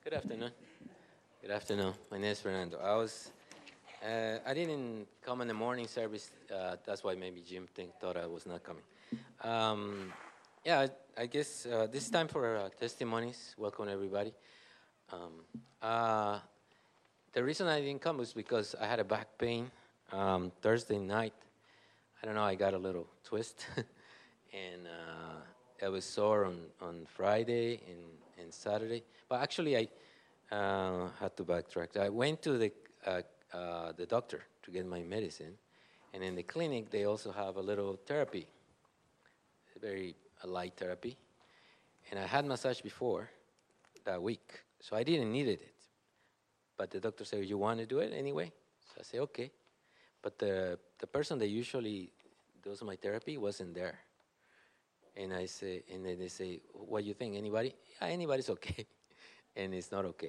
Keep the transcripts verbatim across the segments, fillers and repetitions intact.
Good afternoon. Good afternoon. My name is Fernando. I was, uh, I didn't come in the morning service. Uh, that's why maybe Jim think, thought I was not coming. Um, yeah, I, I guess uh, this is time for uh, testimonies. Welcome everybody. Um, uh, the reason I didn't come was because I had a back pain um, Thursday night. I don't know. I got a little twist, and uh, I was sore on, on Friday and, and Saturday. But actually, I uh, had to backtrack. I went to the uh, uh, the doctor to get my medicine, and in the clinic they also have a little therapy, very a light therapy. And I had massage before that week, so I didn't need it. But the doctor said, "You want to do it anyway?" So I said, "Okay." But the the person that usually does my therapy wasn't there. And I say, and then they say, "What do you think? Anybody?" Yeah, anybody's okay. And it's not okay.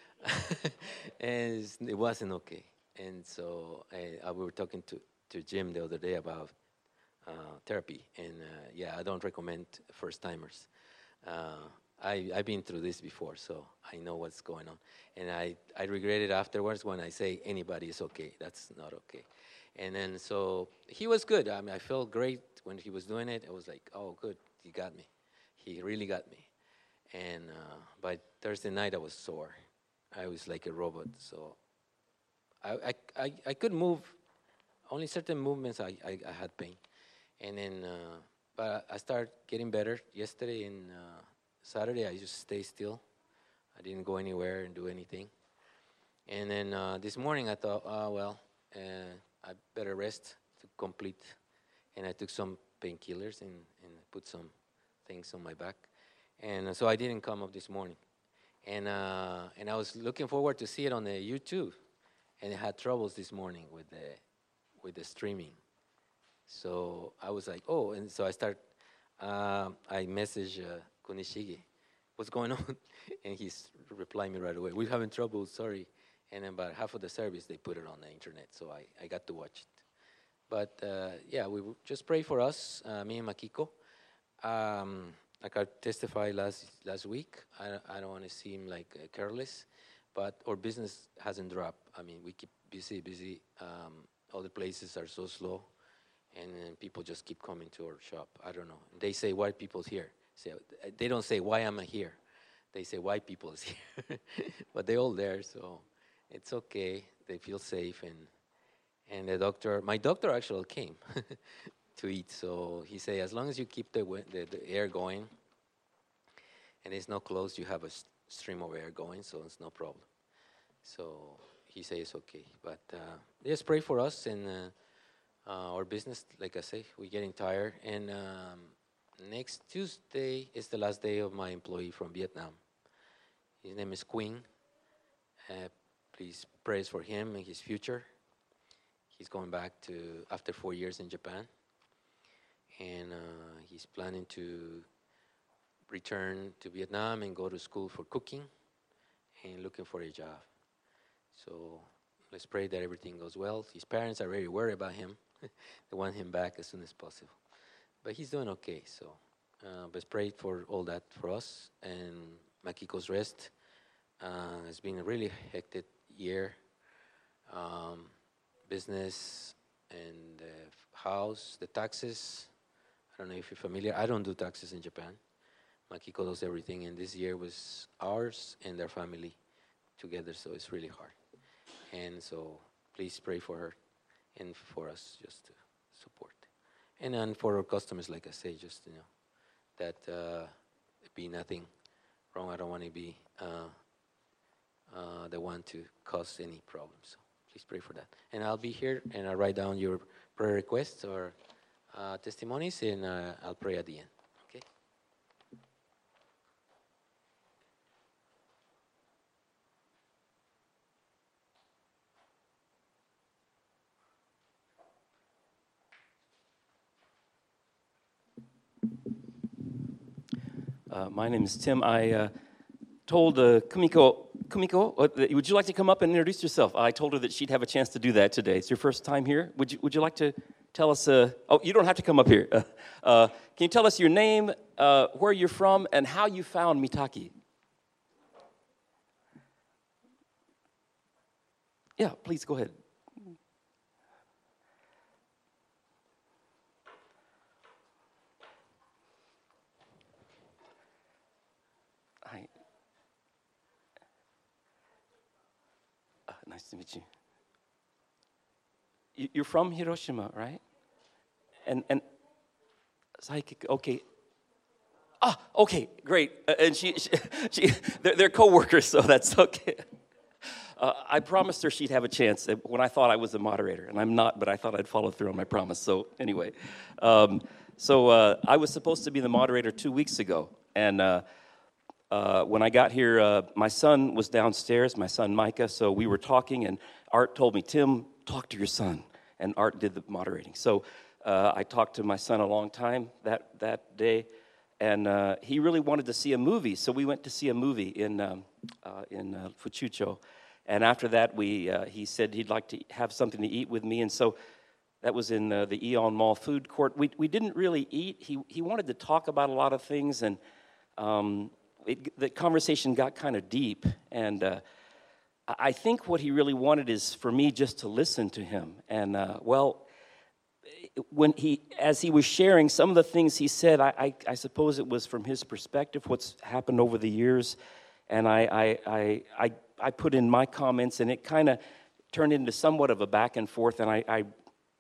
And it's, it wasn't okay. And so I, I we were talking to, to Jim the other day about uh, therapy. And uh, yeah, I don't recommend first timers. Uh, I, I've been through this before, so I know what's going on. And I, I regret it afterwards when I say anybody is okay. That's not okay. And then so he was good. I mean, I felt great when he was doing it. I was like, oh, good, he got me. He really got me. And uh, by Thursday night, I was sore. I was like a robot. So I, I, I, I could move. Only certain movements I, I, I had pain. And then, uh, but I started getting better. Yesterday and uh, Saturday, I just stayed still. I didn't go anywhere and do anything. And then uh, this morning, I thought, oh, well, uh, I better rest to complete. And I took some painkillers and, and put some things on my back. And uh, so I didn't come up this morning. And uh, and I was looking forward to see it on the YouTube. And it had troubles this morning with the with the streaming. So I was like, oh, and so I start, uh, I messaged uh, Kunishige, what's going on? And he's replying me right away, we're having trouble, sorry. And about half of the service, they put it on the internet, so I, I got to watch it. But uh, yeah, we w- just pray for us, uh, me and Makiko. Um, like I testified last last week, I, I don't want to seem like uh, careless, but our business hasn't dropped. I mean, we keep busy, busy. Um, other places are so slow, and then people just keep coming to our shop. I don't know. They say, why people's here? So they don't say, why am I here? They say, why people is here? But they're all there, so it's okay. They feel safe, and and the doctor, my doctor actually came to eat. So he said, as long as you keep the, the, the air going, and it's not closed, you have a s- stream of air going, so it's no problem. So he said it's okay. But uh, just pray for us and uh, uh, our business. Like I say, we're getting tired. And um, next Tuesday is the last day of my employee from Vietnam. His name is Queen. Uh, please pray for him and his future. He's going back to after four years in Japan, and uh, he's planning to return to Vietnam and go to school for cooking and looking for a job. So let's pray that everything goes well. His parents are very worried about him. They want him back as soon as possible. But he's doing okay, so uh, let's pray for all that for us. And Makiko's rest. Uh, it's been a really hectic year. Um, business and the f- house, the taxes. I don't know if you're familiar. I don't do taxes in Japan. Makiko does everything, and this year was ours and their family together, so it's really hard. And so please pray for her and for us just to support. And then for our customers, like I say, just, you know, that uh, be nothing wrong. I don't want to be uh, uh, the one to cause any problems. So please pray for that. And I'll be here, and I'll write down your prayer requests or uh, testimonies, and uh, I'll pray at the end. Okay? Uh, my name is Tim. I uh, told uh, Kumiko, Kumiko, uh, would you like to come up and introduce yourself? I told her that she'd have a chance to do that today. It's your first time here. Would you Would you like to tell us? Uh, oh, you don't have to come up here. Uh, uh, can you tell us your name, uh, where you're from, and how you found Mitaki? Yeah, please go ahead. Hi. Uh, nice to meet you. You- You're from Hiroshima, right? And and psychic. Okay. Ah, okay, great. Uh, and she, she, she they're, they're co-workers, so that's okay. Uh, I promised her she'd have a chance when I thought I was a moderator, and I'm not, but I thought I'd follow through on my promise. So anyway, um, so uh, I was supposed to be the moderator two weeks ago, and uh, uh, when I got here, uh, my son was downstairs, my son Micah, so we were talking, and Art told me, Tim, talk to your son, and Art did the moderating. So uh, I talked to my son a long time that, that day, and uh, he really wanted to see a movie, so we went to see a movie in, um, uh, in uh, Fuchucho. And after that, we, uh, he said he'd like to have something to eat with me. And so that was in uh, the Eon Mall food court. We, we didn't really eat. He, he wanted to talk about a lot of things. And um, it, the conversation got kind of deep. And uh, I think what he really wanted is for me just to listen to him. And, uh, well, when he, as he was sharing some of the things he said, I, I, I suppose it was from his perspective, what's happened over the years. And I, I, I, I, I put in my comments, and it kind of turned into somewhat of a back and forth. And I, I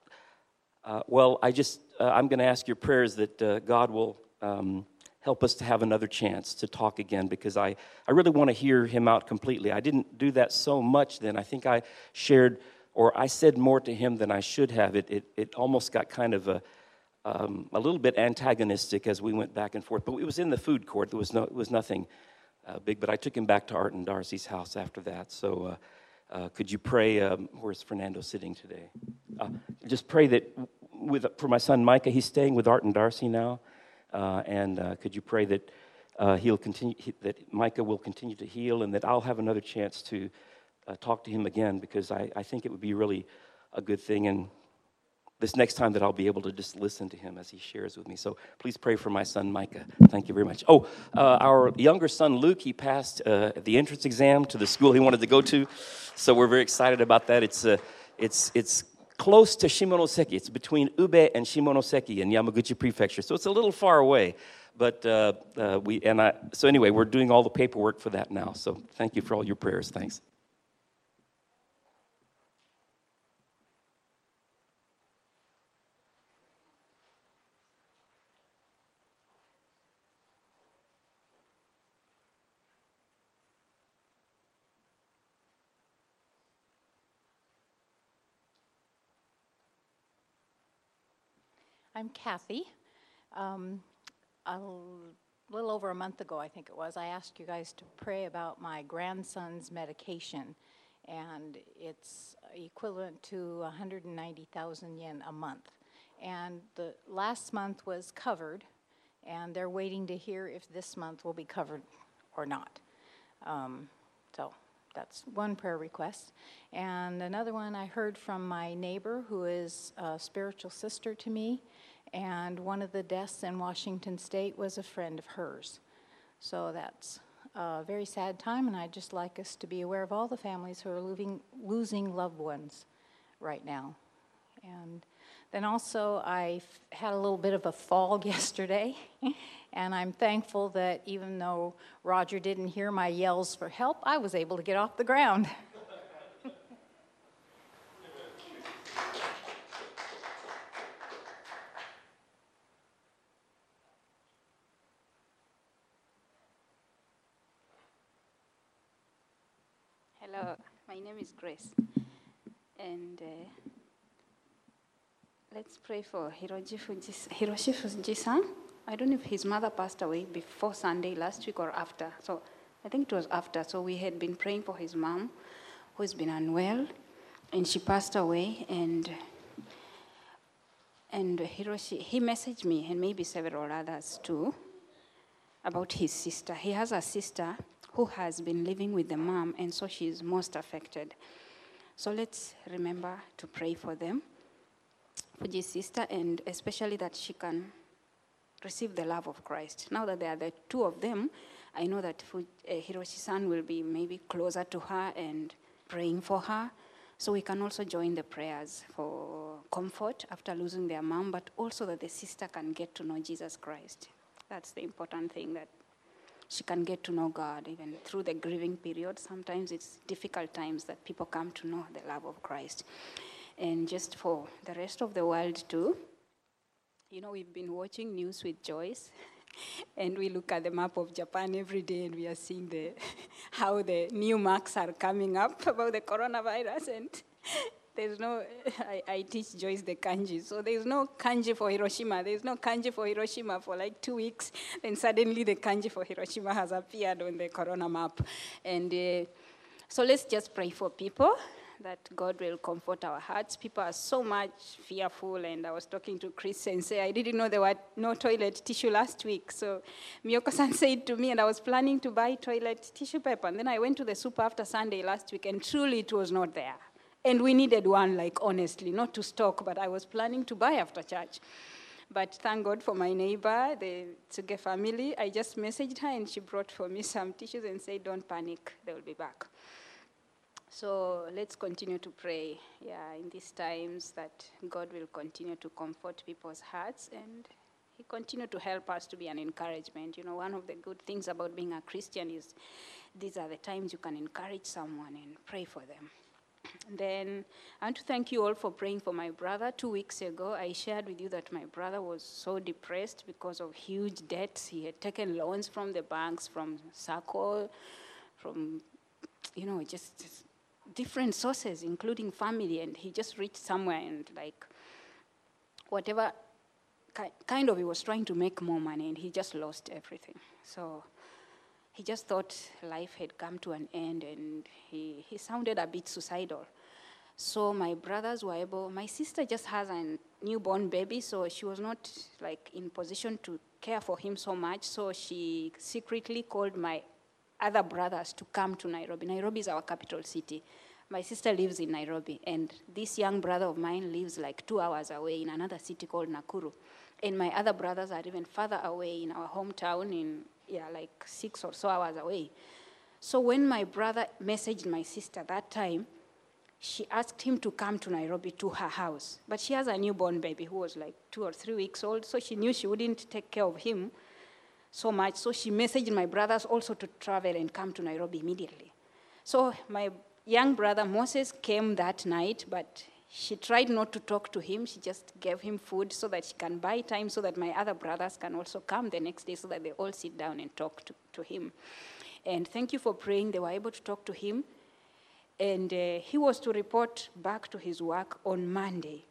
uh, well, I just, uh, I'm going to ask your prayers that uh, God will um, help us to have another chance to talk again, because I, I really want to hear him out completely. I didn't do that so much then. I think I shared, or I said more to him than I should have. It, it, it almost got kind of a, um, a little bit antagonistic as we went back and forth. But it was in the food court. There was no, it was nothing Uh, big, but I took him back to Art and Darcy's house after that. So uh, uh, could you pray, um, where's Fernando sitting today? Uh, just pray that with for my son Micah, he's staying with Art and Darcy now. Uh, and uh, could you pray that uh, he'll continue, he, that Micah will continue to heal, and that I'll have another chance to uh, talk to him again, because I, I think it would be really a good thing. And this next time that I'll be able to just listen to him as he shares with me. So please pray for my son, Micah. Thank you very much. Oh, uh, our younger son, Luke, he passed uh, the entrance exam to the school he wanted to go to. So we're very excited about that. It's uh, it's it's close to Shimonoseki. It's between Ube and Shimonoseki in Yamaguchi Prefecture. So it's a little far away. But uh, uh, we, and I, so anyway, we're doing all the paperwork for that now. So thank you for all your prayers. Thanks. I'm Kathy. Um, a little over a month ago, I think it was, I asked you guys to pray about my grandson's medication, and it's equivalent to one hundred ninety thousand yen a month. And the last month was covered, and they're waiting to hear if this month will be covered or not. Um, so that's one prayer request. And another one I heard from my neighbor, who is a spiritual sister to me, and one of the deaths in Washington State was a friend of hers. So that's a very sad time, and I'd just like us to be aware of all the families who are losing, losing loved ones right now. And then also, I had a little bit of a fall yesterday, and I'm thankful that even though Roger didn't hear my yells for help, I was able to get off the ground. Hello, my name is Grace, and uh, let's pray for Hiroshi Fuji- Hiroshi Fuji-san. I don't know if his mother passed away before Sunday last week or after, so I think it was after. So we had been praying for his mom, who's been unwell, and she passed away, and and Hiroshi, he messaged me, and maybe several others too, about his sister. He has a sister who has been living with the mom, and so she's most affected. So let's remember to pray for them, Fuji's sister, and especially that she can receive the love of Christ. Now that there are the two of them, I know that Fuji, uh, Hiroshi-san will be maybe closer to her and praying for her. So we can also join the prayers for comfort after losing their mom, but also that the sister can get to know Jesus Christ. That's the important thing, that she can get to know God even through the grieving period. Sometimes it's difficult times that people come to know the love of Christ. And just for the rest of the world too, you know, we've been watching news with Joyce, and we look at the map of Japan every day, and we are seeing the how the new marks are coming up about the coronavirus. And there's no, I, I teach Joyce the kanji, so there's no kanji for Hiroshima. There's no kanji for Hiroshima for like two weeks, then suddenly the kanji for Hiroshima has appeared on the corona map. And uh, so let's just pray for people, that God will comfort our hearts. People are so much fearful, and I was talking to Chris and say, I didn't know there were no toilet tissue last week. So Miyoko-san said to me, and I was planning to buy toilet tissue paper, and then I went to the super after Sunday last week, and truly it was not there. And we needed one, like, honestly, not to stock, but I was planning to buy after church. But thank God for my neighbor, the Tsuge family. I just messaged her, and she brought for me some tissues and said, don't panic, they will be back. So let's continue to pray, yeah, in these times, that God will continue to comfort people's hearts, and He continue to help us to be an encouragement. You know, one of the good things about being a Christian is these are the times you can encourage someone and pray for them. Then I want to thank you all for praying for my brother. Two weeks ago, I shared with you that my brother was so depressed because of huge debts. He had taken loans from the banks, from Circle, from, you know, just, just different sources, including family, and he just reached somewhere and, like, whatever, ki- kind of he was trying to make more money, and he just lost everything. So he just thought life had come to an end, and he, he sounded a bit suicidal. So my brothers were able, my sister just has a newborn baby, so she was not, like, in position to care for him so much, so she secretly called my other brothers to come to Nairobi. Nairobi is our capital city. My sister lives in Nairobi, and this young brother of mine lives like two hours away in another city called Nakuru. And my other brothers are even further away in our hometown, in, yeah, like six or so hours away. So when my brother messaged my sister that time, she asked him to come to Nairobi to her house. But she has a newborn baby who was like two or three weeks old, so she knew she wouldn't take care of him so much. So she messaged my brothers also to travel and come to Nairobi immediately. So my young brother Moses came that night, but she tried not to talk to him. She just gave him food so that she can buy time so that my other brothers can also come the next day so that they all sit down and talk to, to him. And thank you for praying. They were able to talk to him. And uh, he was to report back to his work on Monday.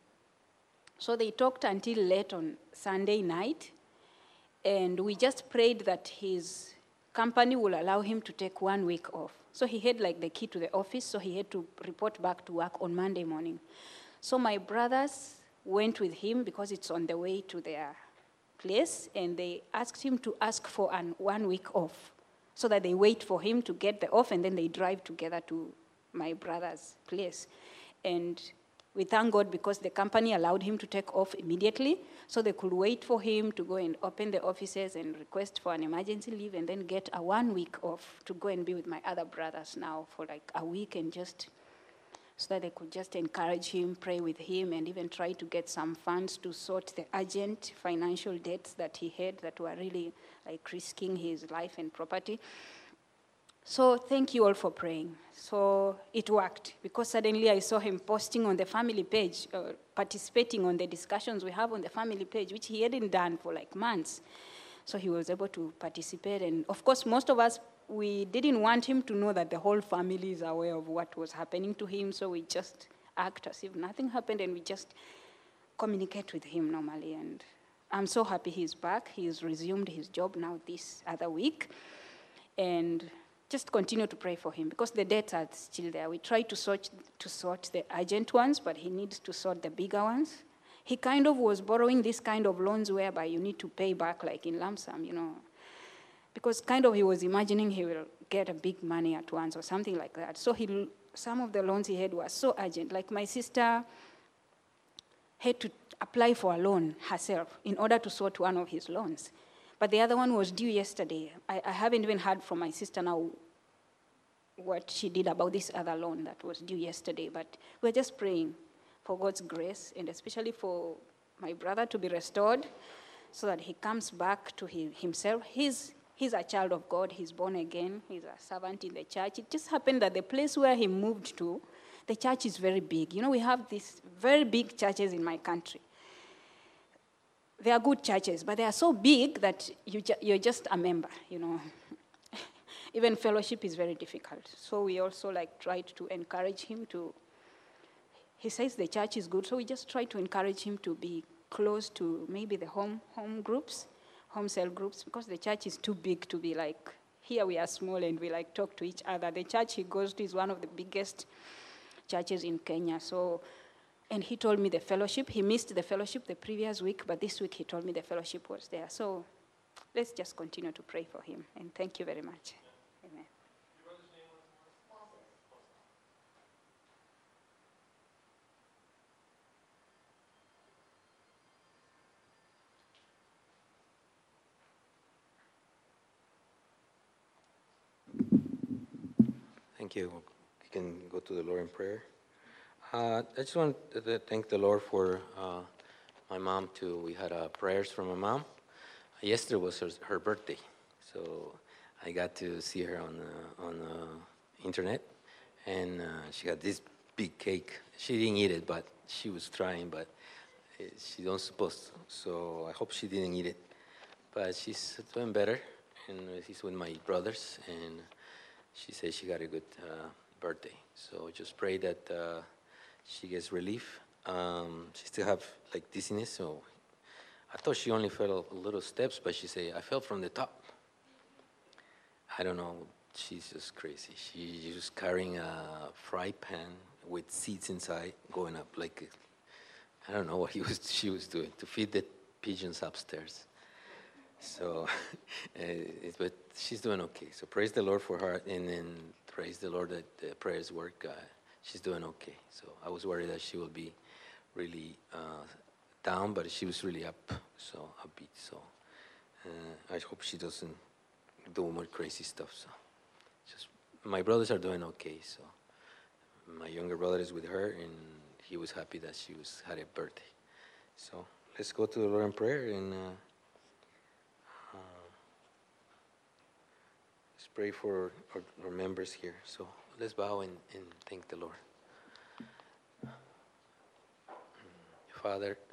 So they talked until late on Sunday night. And we just prayed that his company will allow him to take one week off. So he had like the key to the office, so he had to report back to work on Monday morning. So my brothers went with him because it's on the way to their place, and they asked him to ask for an one week off so that they wait for him to get the off, and then they drive together to my brother's place. And we thank God because the company allowed him to take off immediately, so they could wait for him to go and open the offices and request for an emergency leave, and then get a one week off to go and be with my other brothers now for like a week, and just so that they could just encourage him, pray with him, and even try to get some funds to sort the urgent financial debts that he had that were really like risking his life and property. So thank you all for praying. So it worked, because suddenly I saw him posting on the family page, uh, participating on the discussions we have on the family page, which he hadn't done for like months. So he was able to participate. And of course, most of us, we didn't want him to know that the whole family is aware of what was happening to him. So we just act as if nothing happened, and we just communicate with him normally. And I'm so happy he's back. He's resumed his job now this other week. And just continue to pray for him, because the debts are still there. We try to sort, to sort the urgent ones, but he needs to sort the bigger ones. He kind of was borrowing this kind of loans whereby you need to pay back like in lump sum, you know, because kind of he was imagining he will get a big money at once or something like that. So he, some of the loans he had were so urgent. Like my sister had to apply for a loan herself in order to sort one of his loans. But the other one was due yesterday. I, I haven't even heard from my sister now what she did about this other loan that was due yesterday. But we're just praying for God's grace, and especially for my brother to be restored so that he comes back to his, himself. He's, he's a child of God. He's born again. He's a servant in the church. It just happened that the place where he moved to, the church is very big. You know, we have these very big churches in my country. They are good churches, but they are so big that you ju- you're just a member, you know. Even fellowship is very difficult. So we also like tried to encourage him to, he says the church is good, so we just try to encourage him to be close to maybe the home home groups, home cell groups, because the church is too big to be like, here we are small and we like talk to each other. The church he goes to is one of the biggest churches in Kenya. So, and he told me the fellowship, he missed the fellowship the previous week, but this week he told me the fellowship was there. So let's just continue to pray for him. And thank you very much. Amen. Thank you. We can go to the Lord in prayer. Uh, I just want to thank the Lord for uh, my mom too. We had uh, prayers from my mom. Yesterday was her, her birthday, so I got to see her on uh, on uh, internet, and uh, she got this big cake. She didn't eat it, but she was trying, but uh, she don't supposed to. So I hope she didn't eat it. But she's doing better, and she's with my brothers, and she said she got a good uh, birthday. So just pray that uh, she gets relief. Um, she still have like dizziness, so I thought she only fell a little steps, but she said, I fell from the top. I don't know. She's just crazy. She's just carrying a fry pan with seeds inside, going up like, I don't know what he was, she was doing to feed the pigeons upstairs. So, uh, it, but she's doing okay. So praise the Lord for her, and then praise the Lord that the prayers work. Uh, she's doing okay. So I was worried that she would be really uh, down, but she was really up, so upbeat. So uh, I hope she doesn't do more crazy stuff. So just my brothers are doing okay. So my younger brother is with her, and he was happy that she was had a birthday. So let's go to the Lord in prayer, and uh, uh, let's pray for our, our members here. So let's bow and, and thank the Lord. Father,